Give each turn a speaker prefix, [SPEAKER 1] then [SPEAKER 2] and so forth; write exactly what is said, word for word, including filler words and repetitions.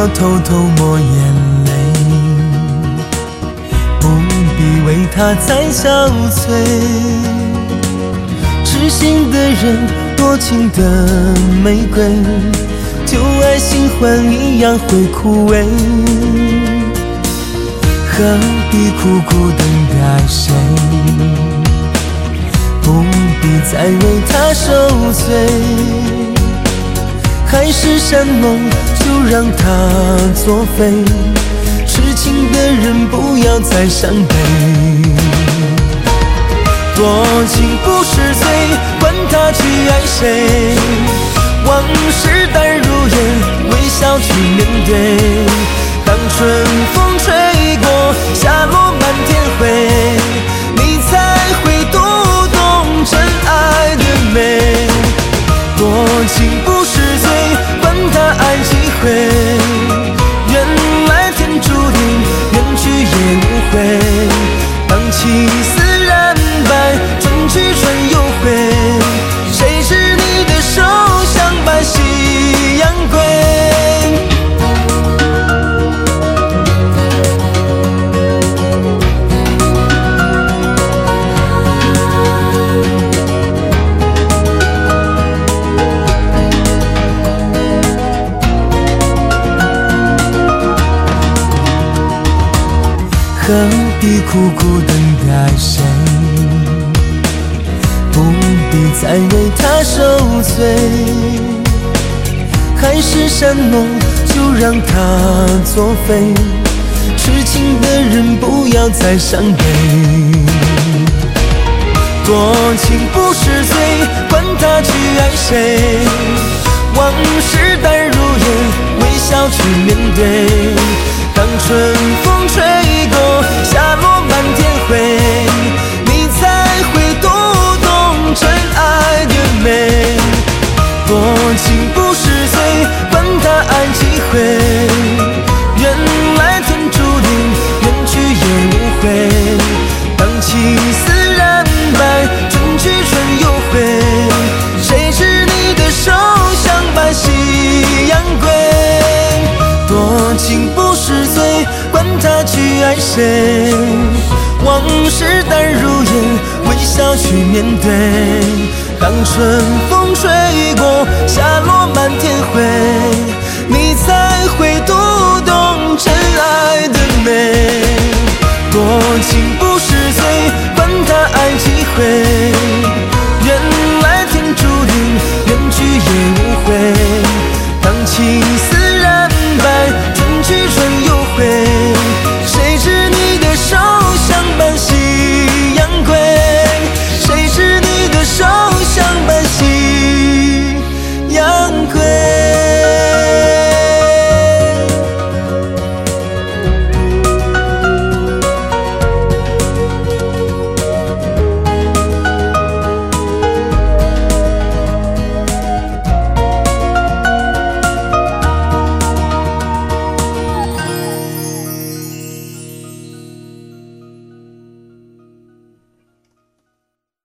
[SPEAKER 1] 要偷偷抹眼泪，不必为他再憔悴。痴心的人，多情的玫瑰，旧爱新欢一样会枯萎。何必苦苦等待谁？不必再为他受罪。海誓山盟，就让它作废。痴情的人，不要再伤悲。多情不是罪，管他去爱谁。往事淡如烟，微笑去面对。当春风吹过，夏落满天灰，你才会读懂真爱的美。多情不是罪，管他爱几回。原来天注定，远去也无悔。当起丝染白，春去春又回。谁知你的手像白夕阳归。何必苦苦等待谁？不必再为他受罪。海誓山盟，就让它作废。痴情的人，不要再伤悲。多情不是罪，管他去爱谁。往事淡如烟，微笑去面对。当春风吹过，夏落满天灰，你才会读懂真爱的美。多情不是罪，管他爱几回。原来天注定，远去也无悔。当起丝染白，春去春又回。谁知你的手像白夕阳归。多情不是罪，管他去爱谁。往事淡如烟，微笑去面对。当春风吹过，夏落满天灰，你才会读懂真爱的美。多情不是罪，管他爱几回。